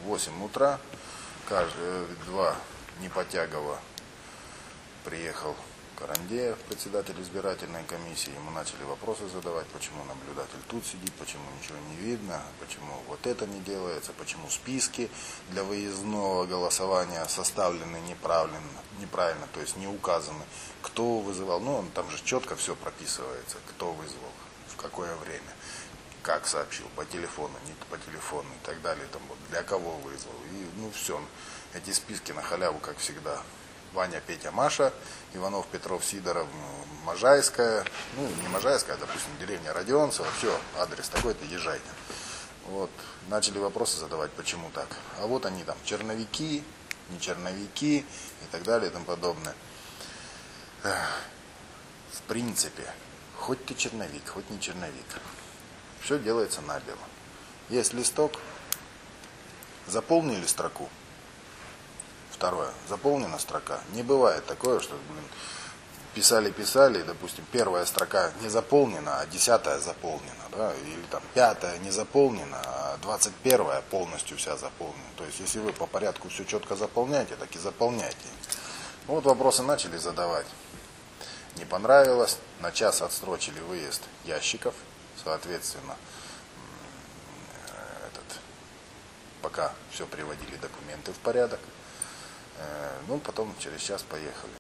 8 утра, два Непотягова приехал Карандеев, председатель избирательной комиссии, ему начали вопросы задавать, почему наблюдатель тут сидит, почему ничего не видно, почему вот это не делается, почему списки для выездного голосования составлены неправильно, то есть не указаны, кто вызывал, там же четко все прописывается, кто вызвал, в какое время, как сообщил, по телефону, не по телефону и так далее, для кого вызвал, и все, эти списки на халяву, как всегда. Ваня, Петя, Маша, Иванов, Петров, Сидоров, Можайская, не Можайская, а, допустим, деревня Родионцево, все, адрес такой-то, езжайте. Вот, начали вопросы задавать, почему так. А вот они там, черновики, не черновики и так далее и тому подобное. В принципе, хоть ты черновик, хоть не черновик, все делается набело. Есть листок, заполнили строку. Второе. Заполнена строка. Не бывает такое, что писали, допустим, первая строка не заполнена, а 10-я заполнена. Да? Или там 5-я не заполнена, а 21-я полностью вся заполнена. То есть, если вы по порядку все четко заполняете, так и заполняйте. Вот вопросы начали задавать. Не понравилось. На час отсрочили выезд ящиков. Соответственно, пока все приводили документы в порядок. Потом через час поехали.